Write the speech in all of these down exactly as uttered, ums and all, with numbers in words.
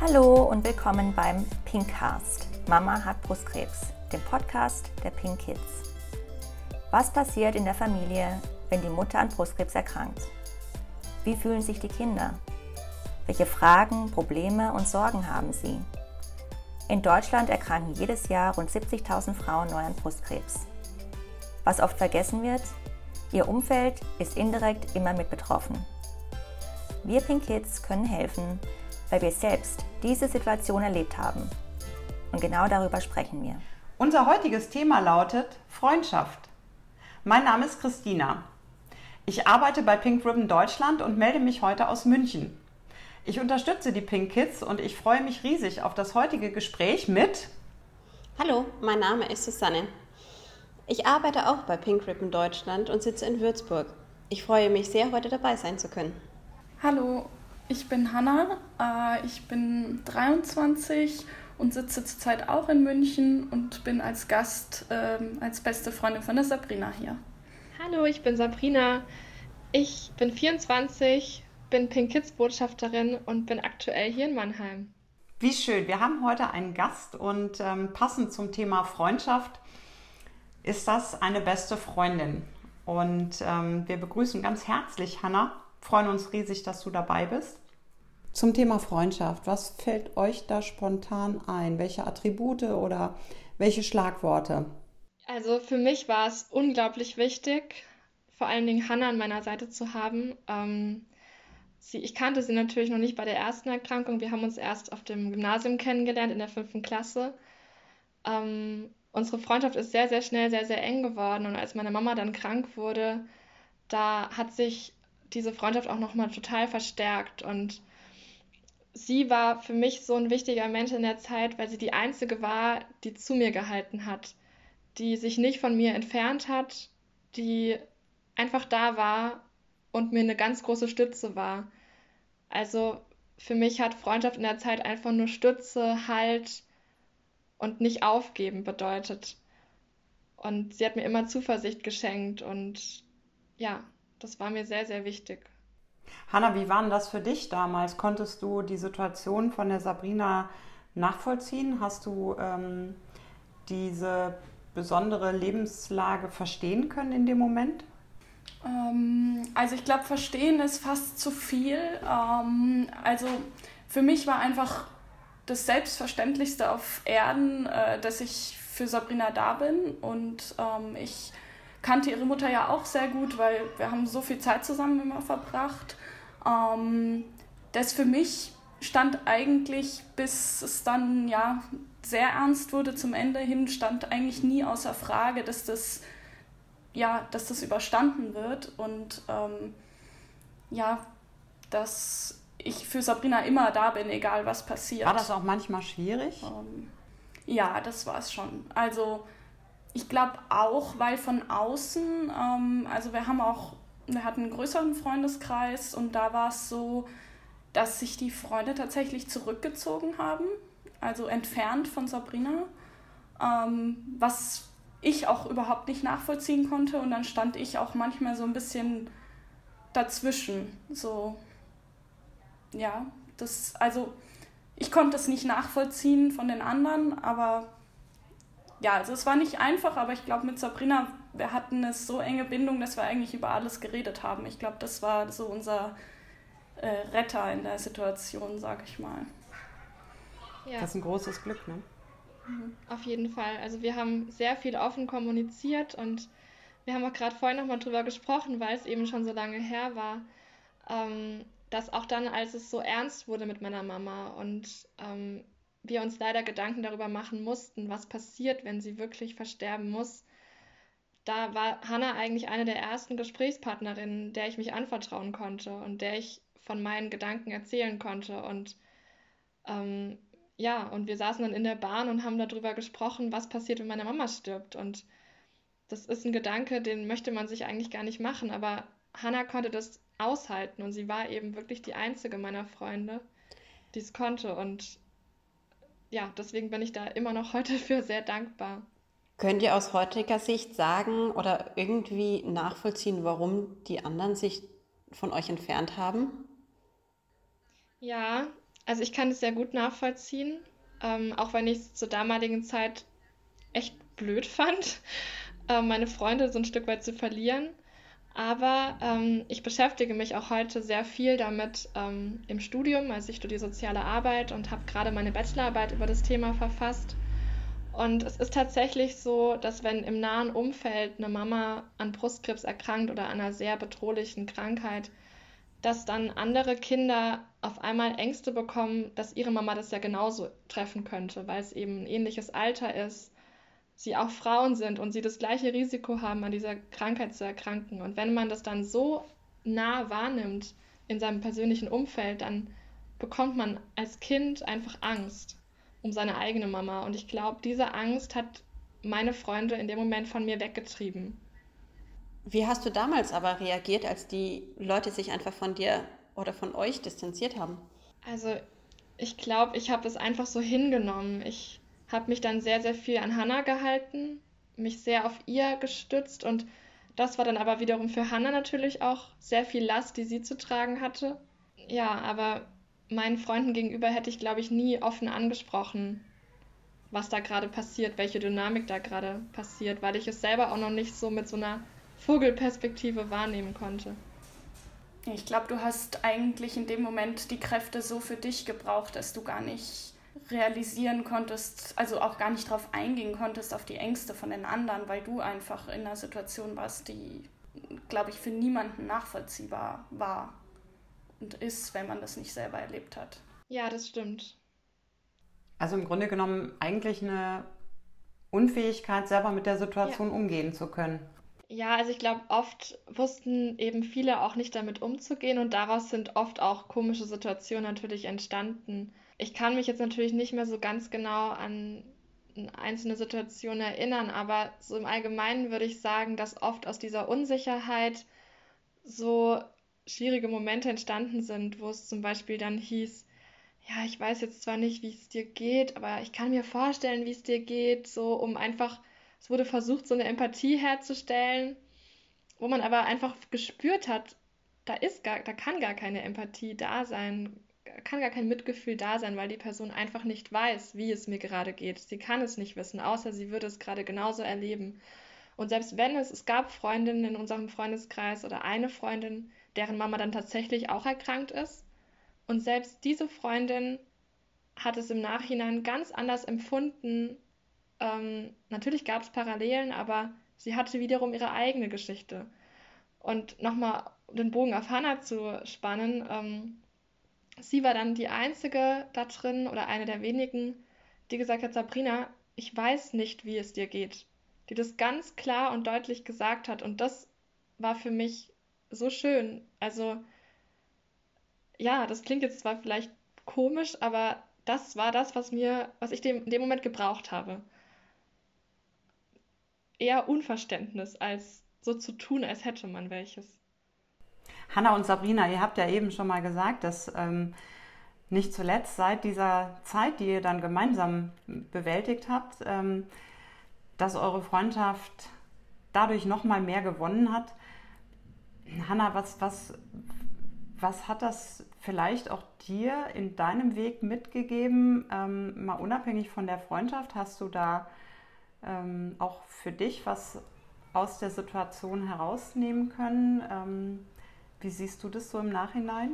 Hallo und willkommen beim Pinkcast. Mama hat Brustkrebs, dem Podcast der Pink Kids. Was passiert in der Familie, wenn die Mutter an Brustkrebs erkrankt? Wie fühlen sich die Kinder? Welche Fragen, Probleme und Sorgen haben sie? In Deutschland erkranken jedes Jahr rund siebzigtausend Frauen neu an Brustkrebs. Was oft vergessen wird, ihr Umfeld ist indirekt immer mit betroffen. Wir Pink Kids können helfen, weil wir selbst diese Situation erlebt haben. Und genau darüber sprechen wir. Unser heutiges Thema lautet Freundschaft. Mein Name ist Christina. Ich arbeite bei Pink Ribbon Deutschland und melde mich heute aus München. Ich unterstütze die Pink Kids und ich freue mich riesig auf das heutige Gespräch mit... Hallo, mein Name ist Susanne. Ich arbeite auch bei Pink Ribbon Deutschland und sitze in Würzburg. Ich freue mich sehr, heute dabei sein zu können. Hallo, ich bin Hanna, äh, ich bin dreiundzwanzig und sitze zurzeit auch in München und bin als Gast, äh, als beste Freundin von der Sabrina hier. Hallo, ich bin Sabrina, ich bin vierundzwanzig, bin Pink Kids Botschafterin und bin aktuell hier in Mannheim. Wie schön, wir haben heute einen Gast und ähm, passend zum Thema Freundschaft ist das eine beste Freundin. Und ähm, wir begrüßen ganz herzlich Hanna. Freuen uns riesig, dass du dabei bist. Zum Thema Freundschaft, was fällt euch da spontan ein? Welche Attribute oder welche Schlagworte? Also für mich war es unglaublich wichtig, vor allen Dingen Hanna an meiner Seite zu haben. Ähm, sie, ich kannte sie natürlich noch nicht bei der ersten Erkrankung. Wir haben uns erst auf dem Gymnasium kennengelernt, in der fünften Klasse. Ähm, unsere Freundschaft ist sehr, sehr schnell, sehr, sehr eng geworden. Und als meine Mama dann krank wurde, da hat sich diese Freundschaft auch nochmal total verstärkt. Und sie war für mich so ein wichtiger Mensch in der Zeit, weil sie die Einzige war, die zu mir gehalten hat, die sich nicht von mir entfernt hat, die einfach da war und mir eine ganz große Stütze war. Also für mich hat Freundschaft in der Zeit einfach nur Stütze, Halt und nicht aufgeben bedeutet. Und sie hat mir immer Zuversicht geschenkt und ja, das war mir sehr, sehr wichtig. Hanna, wie war denn das für dich damals? Konntest du die Situation von der Sabrina nachvollziehen? Hast du ähm, diese besondere Lebenslage verstehen können in dem Moment? Ähm, also ich glaube, verstehen ist fast zu viel. Ähm, also für mich war einfach das Selbstverständlichste auf Erden, äh, dass ich für Sabrina da bin und ähm, ich kannte ihre Mutter ja auch sehr gut, weil wir haben so viel Zeit zusammen immer verbracht. Ähm, das für mich stand eigentlich, bis es dann ja sehr ernst wurde zum Ende hin, stand eigentlich nie außer Frage, dass das, ja, dass das überstanden wird und ähm, ja, dass ich für Sabrina immer da bin, egal was passiert. War das auch manchmal schwierig? Ähm, ja, das war es schon. Also ich glaube auch, weil von außen, ähm, also wir haben auch, wir hatten einen größeren Freundeskreis und da war es so, dass sich die Freunde tatsächlich zurückgezogen haben, also entfernt von Sabrina, ähm, was ich auch überhaupt nicht nachvollziehen konnte und dann stand ich auch manchmal so ein bisschen dazwischen, so, ja, das, also ich konnte es nicht nachvollziehen von den anderen, aber ja, also es war nicht einfach, aber ich glaube mit Sabrina, wir hatten eine so enge Bindung, dass wir eigentlich über alles geredet haben. Ich glaube, das war so unser äh, Retter in der Situation, sag ich mal. Ja. Das ist ein großes Glück, ne? Mhm. Auf jeden Fall. Also wir haben sehr viel offen kommuniziert und wir haben auch gerade vorhin nochmal drüber gesprochen, weil es eben schon so lange her war, ähm, dass auch dann, als es so ernst wurde mit meiner Mama und ähm, wir uns leider Gedanken darüber machen mussten, was passiert, wenn sie wirklich versterben muss. Da war Hanna eigentlich eine der ersten Gesprächspartnerinnen, der ich mich anvertrauen konnte und der ich von meinen Gedanken erzählen konnte. Und ähm, ja, und wir saßen dann in der Bahn und haben darüber gesprochen, was passiert, wenn meine Mama stirbt. Und das ist ein Gedanke, den möchte man sich eigentlich gar nicht machen, aber Hanna konnte das aushalten und sie war eben wirklich die einzige meiner Freunde, die es konnte. Und ja, deswegen bin ich da immer noch heute für sehr dankbar. Könnt ihr aus heutiger Sicht sagen oder irgendwie nachvollziehen, warum die anderen sich von euch entfernt haben? Ja, Also ich kann es sehr gut nachvollziehen, ähm, auch wenn ich es zur damaligen Zeit echt blöd fand, äh, meine Freunde so ein Stück weit zu verlieren. Aber ähm, ich beschäftige mich auch heute sehr viel damit ähm, im Studium. Also ich studiere soziale Arbeit und habe gerade meine Bachelorarbeit über das Thema verfasst. Und es ist tatsächlich so, dass wenn im nahen Umfeld eine Mama an Brustkrebs erkrankt oder an einer sehr bedrohlichen Krankheit, dass dann andere Kinder auf einmal Ängste bekommen, dass ihre Mama das ja genauso treffen könnte, weil es eben ein ähnliches Alter ist, sie auch Frauen sind und sie das gleiche Risiko haben, an dieser Krankheit zu erkranken. Und wenn man das dann so nah wahrnimmt in seinem persönlichen Umfeld, dann bekommt man als Kind einfach Angst um seine eigene Mama. Und ich glaube, diese Angst hat meine Freunde in dem Moment von mir weggetrieben. Wie hast du damals aber reagiert, als die Leute sich einfach von dir oder von euch distanziert haben? Also ich glaube, ich habe es einfach so hingenommen. Ich habe mich dann sehr, sehr viel an Hannah gehalten, mich sehr auf ihr gestützt und das war dann aber wiederum für Hannah natürlich auch sehr viel Last, die sie zu tragen hatte. Ja, aber meinen Freunden gegenüber hätte ich, glaube ich, nie offen angesprochen, was da gerade passiert, welche Dynamik da gerade passiert, weil ich es selber auch noch nicht so mit so einer Vogelperspektive wahrnehmen konnte. Ich glaube, du hast eigentlich in dem Moment die Kräfte so für dich gebraucht, dass du gar nicht realisieren konntest, also auch gar nicht darauf eingehen konntest, auf die Ängste von den anderen, weil du einfach in einer Situation warst, die, glaube ich, für niemanden nachvollziehbar war und ist, wenn man das nicht selber erlebt hat. Ja, das stimmt. Also im Grunde genommen eigentlich eine Unfähigkeit, selber mit der Situation Ja. umgehen zu können. Ja, also ich glaube, oft wussten eben viele auch nicht damit umzugehen und daraus sind oft auch komische Situationen natürlich entstanden. Ich kann mich jetzt natürlich nicht mehr so ganz genau an einzelne Situationen erinnern, aber so im Allgemeinen würde ich sagen, dass oft aus dieser Unsicherheit so schwierige Momente entstanden sind, wo es zum Beispiel dann hieß, ja, ich weiß jetzt zwar nicht, wie es dir geht, aber ich kann mir vorstellen, wie es dir geht, so um einfach, es wurde versucht, so eine Empathie herzustellen, wo man aber einfach gespürt hat, da ist gar, da kann gar keine Empathie da sein, kann gar kein Mitgefühl da sein, weil die Person einfach nicht weiß, wie es mir gerade geht. Sie kann es nicht wissen, außer sie würde es gerade genauso erleben. Und selbst wenn es, es gab Freundinnen in unserem Freundeskreis oder eine Freundin, deren Mama dann tatsächlich auch erkrankt ist. Und selbst diese Freundin hat es im Nachhinein ganz anders empfunden. Ähm, natürlich gab es Parallelen, aber sie hatte wiederum ihre eigene Geschichte. Und nochmal den Bogen auf Hannah zu spannen, ähm, sie war dann die einzige da drin oder eine der wenigen, die gesagt hat, Sabrina, ich weiß nicht, wie es dir geht. Die das ganz klar und deutlich gesagt hat. Und das war für mich so schön. Also ja, das klingt jetzt zwar vielleicht komisch, aber das war das, was mir, was ich dem, in dem Moment gebraucht habe. Eher Unverständnis, als so zu tun, als hätte man welches. Hannah und Sabrina, ihr habt ja eben schon mal gesagt, dass ähm, nicht zuletzt seit dieser Zeit, die ihr dann gemeinsam bewältigt habt, ähm, dass eure Freundschaft dadurch noch mal mehr gewonnen hat. Hannah, was, was, was hat das vielleicht auch dir in deinem Weg mitgegeben, ähm, mal unabhängig von der Freundschaft? Hast du da ähm, auch für dich was aus der Situation herausnehmen können? Ähm, wie siehst du das so im Nachhinein?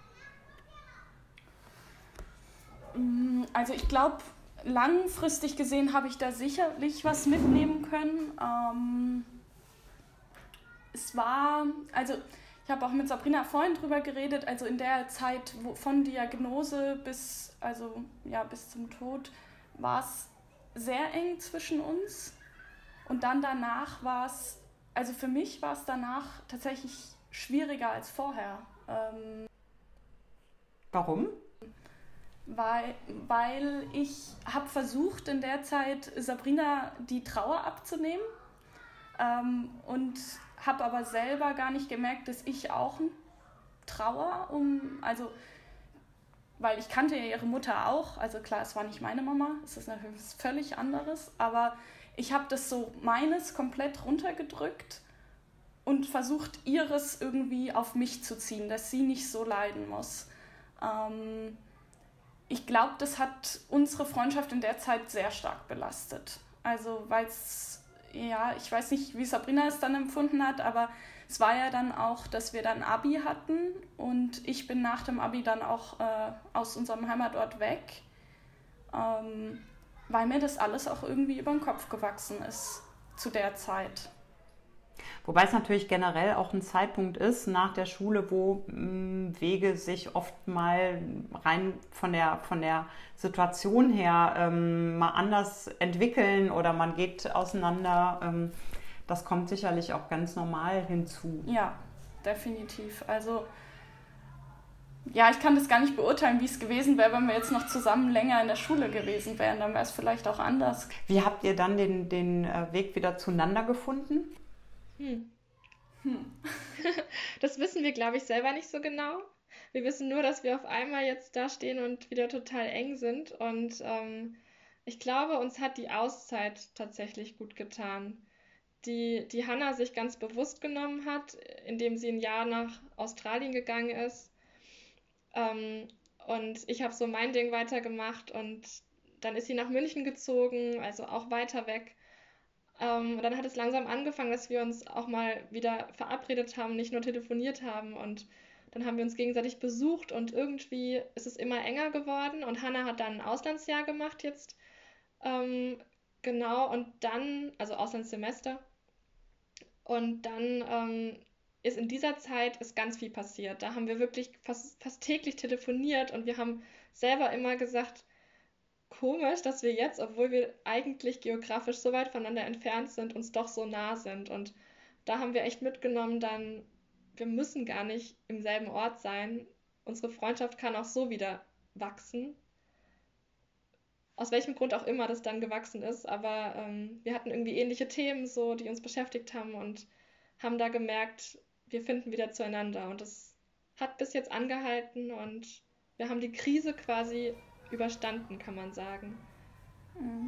Also ich glaube, langfristig gesehen habe ich da sicherlich was mitnehmen können. Ähm, es war, also ich habe auch mit Sabrina vorhin drüber geredet, also in der Zeit wo, von Diagnose bis, also, ja, bis zum Tod war es sehr eng zwischen uns. Und dann danach war es, also für mich war es danach tatsächlich schwieriger als vorher. Ähm, Warum? Weil, weil ich habe versucht in der Zeit Sabrina die Trauer abzunehmen ähm, und habe aber selber gar nicht gemerkt, dass ich auch Trauer um, also weil ich kannte ja ihre Mutter auch, also klar, es war nicht meine Mama, es ist natürlich was völlig anderes, aber ich habe das so meines komplett runtergedrückt und versucht, ihres irgendwie auf mich zu ziehen, dass sie nicht so leiden muss. Ähm, ich glaube, das hat unsere Freundschaft in der Zeit sehr stark belastet. Also weil es, ja, ich weiß nicht, wie Sabrina es dann empfunden hat, aber es war ja dann auch, dass wir dann Abi hatten und ich bin nach dem Abi dann auch äh, aus unserem Heimatort weg, ähm, weil mir das alles auch irgendwie über den Kopf gewachsen ist zu der Zeit. Wobei es natürlich generell auch ein Zeitpunkt ist nach der Schule, wo mh, Wege sich oft mal rein von der, von der Situation her ähm, mal anders entwickeln oder man geht auseinander. Ähm, das kommt sicherlich auch ganz normal hinzu. Ja, definitiv. Also ja, ich kann das gar nicht beurteilen, wie es gewesen wäre, wenn wir jetzt noch zusammen länger in der Schule gewesen wären. Dann wäre es vielleicht auch anders. Wie habt ihr dann den, den Weg wieder zueinander gefunden? Hm. Hm. Das wissen wir, glaube ich, selber nicht so genau. Wir wissen nur, dass wir auf einmal jetzt da stehen und wieder total eng sind. Und ähm, ich glaube, uns hat die Auszeit tatsächlich gut getan, die, die Hannah sich ganz bewusst genommen hat, indem sie ein Jahr nach Australien gegangen ist. Ähm, und ich habe so mein Ding weitergemacht und dann ist sie nach München gezogen, also auch weiter weg. Ähm, und dann hat es langsam angefangen, dass wir uns auch mal wieder verabredet haben, nicht nur telefoniert haben. Und dann haben wir uns gegenseitig besucht und irgendwie ist es immer enger geworden. Und Hannah hat dann ein Auslandsjahr gemacht jetzt. Ähm, genau, und dann, also Auslandssemester. Und dann ähm, ist in dieser Zeit ist ganz viel passiert. Da haben wir wirklich fast, fast täglich telefoniert und wir haben selber immer gesagt, komisch, dass wir jetzt, obwohl wir eigentlich geografisch so weit voneinander entfernt sind, uns doch so nah sind. Und da haben wir echt mitgenommen, dann, wir müssen gar nicht im selben Ort sein. Unsere Freundschaft kann auch so wieder wachsen. Aus welchem Grund auch immer das dann gewachsen ist, aber ähm, wir hatten irgendwie ähnliche Themen, so, die uns beschäftigt haben und haben da gemerkt, wir finden wieder zueinander. Und das hat bis jetzt angehalten und wir haben die Krise quasi überstanden, kann man sagen. Mhm.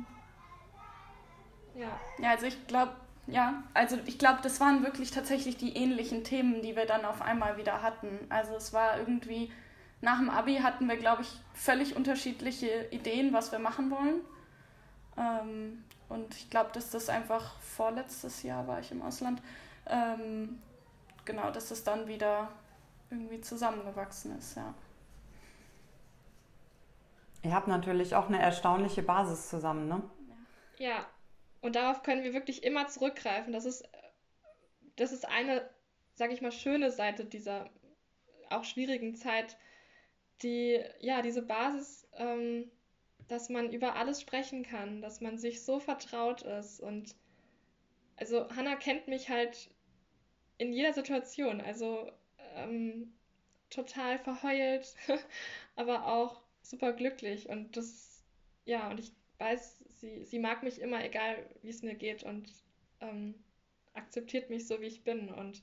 Ja. Ja, also ich glaube, ja, also ich glaube, das waren wirklich tatsächlich die ähnlichen Themen, die wir dann auf einmal wieder hatten. Also es war irgendwie, nach dem Abi hatten wir, glaube ich, völlig unterschiedliche Ideen, was wir machen wollen. Ähm, und ich glaube, dass das einfach vorletztes Jahr war ich im Ausland, ähm, genau, dass das dann wieder irgendwie zusammengewachsen ist, ja. Ihr habt natürlich auch eine erstaunliche Basis zusammen, ne? Ja, und darauf können wir wirklich immer zurückgreifen. Das ist, das ist eine, sage ich mal, schöne Seite dieser auch schwierigen Zeit, die, ja, diese Basis, ähm, dass man über alles sprechen kann, dass man sich so vertraut ist. Und also Hannah kennt mich halt in jeder Situation, also ähm, total verheult, aber auch super glücklich. Und das, ja, und ich weiß, sie, sie mag mich immer, egal wie es mir geht und ähm, akzeptiert mich so, wie ich bin. Und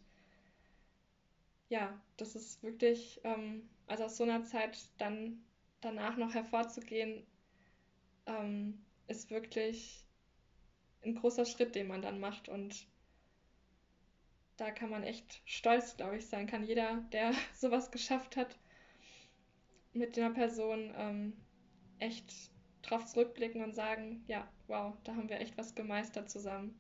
ja, das ist wirklich, ähm, also aus so einer Zeit dann danach noch hervorzugehen, ähm, ist wirklich ein großer Schritt, den man dann macht. Und da kann man echt stolz, glaube ich, sein. Kann jeder, der sowas geschafft hat, mit einer Person ähm, echt drauf zurückblicken und sagen, ja, wow, da haben wir echt was gemeistert zusammen.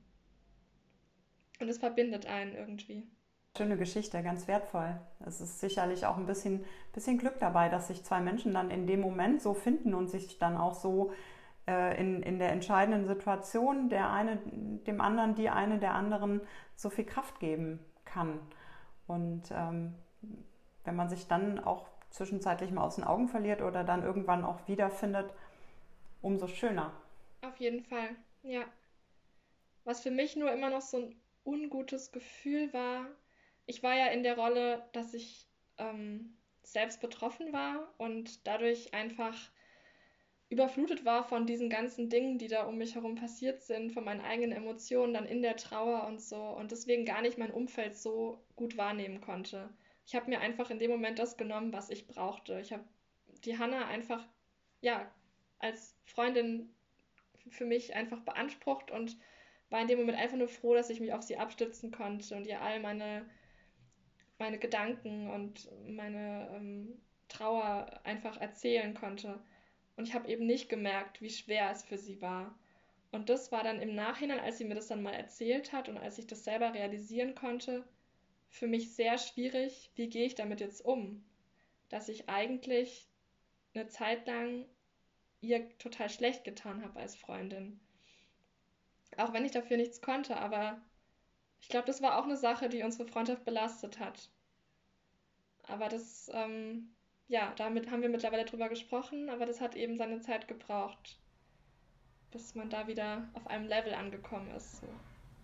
Und es verbindet einen irgendwie. Schöne Geschichte, ganz wertvoll. Es ist sicherlich auch ein bisschen, bisschen Glück dabei, dass sich zwei Menschen dann in dem Moment so finden und sich dann auch so äh, in, in der entscheidenden Situation der eine dem anderen, die eine der anderen so viel Kraft geben kann. Und ähm, wenn man sich dann auch zwischenzeitlich mal aus den Augen verliert oder dann irgendwann auch wiederfindet, umso schöner. Auf jeden Fall, ja. Was für mich nur immer noch so ein ungutes Gefühl war, ich war ja in der Rolle, dass ich ähm, selbst betroffen war und dadurch einfach überflutet war von diesen ganzen Dingen, die da um mich herum passiert sind, von meinen eigenen Emotionen, dann in der Trauer und so und deswegen gar nicht mein Umfeld so gut wahrnehmen konnte. Ich habe mir einfach in dem Moment das genommen, was ich brauchte. Ich habe die Hannah einfach, ja, als Freundin für mich einfach beansprucht und war in dem Moment einfach nur froh, dass ich mich auf sie abstützen konnte und ihr all meine, meine Gedanken und meine ähm, Trauer einfach erzählen konnte. Und ich habe eben nicht gemerkt, wie schwer es für sie war. Und das war dann im Nachhinein, als sie mir das dann mal erzählt hat und als ich das selber realisieren konnte, für mich sehr schwierig, wie gehe ich damit jetzt um? Dass ich eigentlich eine Zeit lang ihr total schlecht getan habe als Freundin. Auch wenn ich dafür nichts konnte, aber ich glaube, das war auch eine Sache, die unsere Freundschaft belastet hat. Aber das, ähm, ja, damit haben wir mittlerweile drüber gesprochen, aber das hat eben seine Zeit gebraucht, bis man da wieder auf einem Level angekommen ist. So.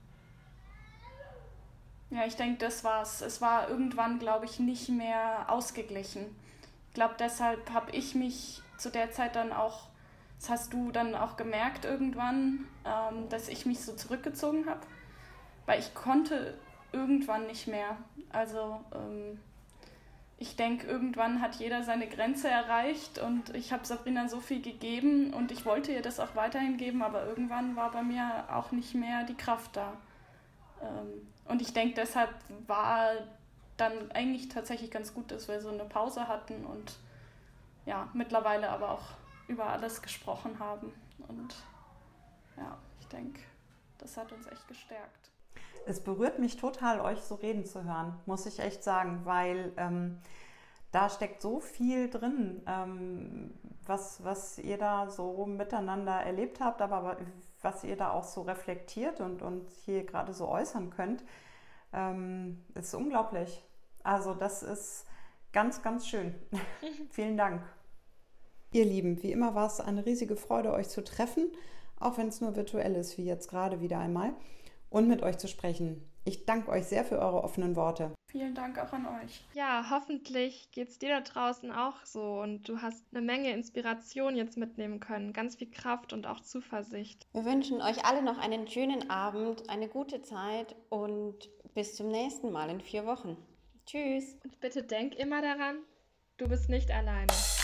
Ja, ich denke, das war's. Es war irgendwann, glaube ich, nicht mehr ausgeglichen. Ich glaube, deshalb habe ich mich zu der Zeit dann auch, das hast du dann auch gemerkt irgendwann, ähm, dass ich mich so zurückgezogen habe, weil ich konnte irgendwann nicht mehr. Also ähm, ich denke, irgendwann hat jeder seine Grenze erreicht und ich habe Sabrina so viel gegeben und ich wollte ihr das auch weiterhin geben, aber irgendwann war bei mir auch nicht mehr die Kraft da. Ähm, und ich denke, deshalb war dann eigentlich tatsächlich ganz gut, dass wir so eine Pause hatten und ja, mittlerweile aber auch über alles gesprochen haben. Und ja, ich denke, das hat uns echt gestärkt. Es berührt mich total, euch so reden zu hören, muss ich echt sagen, weil ähm, da steckt so viel drin, ähm, was, was ihr da so miteinander erlebt habt, aber was ihr da auch so reflektiert und, und hier gerade so äußern könnt, ähm, ist unglaublich. Also das ist ganz, ganz schön. Vielen Dank. Ihr Lieben, wie immer war es eine riesige Freude, euch zu treffen, auch wenn es nur virtuell ist, wie jetzt gerade wieder einmal, und mit euch zu sprechen. Ich danke euch sehr für eure offenen Worte. Vielen Dank auch an euch. Ja, hoffentlich geht es dir da draußen auch so und du hast eine Menge Inspiration jetzt mitnehmen können, ganz viel Kraft und auch Zuversicht. Wir wünschen euch alle noch einen schönen Abend, eine gute Zeit und bis zum nächsten Mal in vier Wochen. Tschüss. Und bitte denk immer daran, du bist nicht alleine.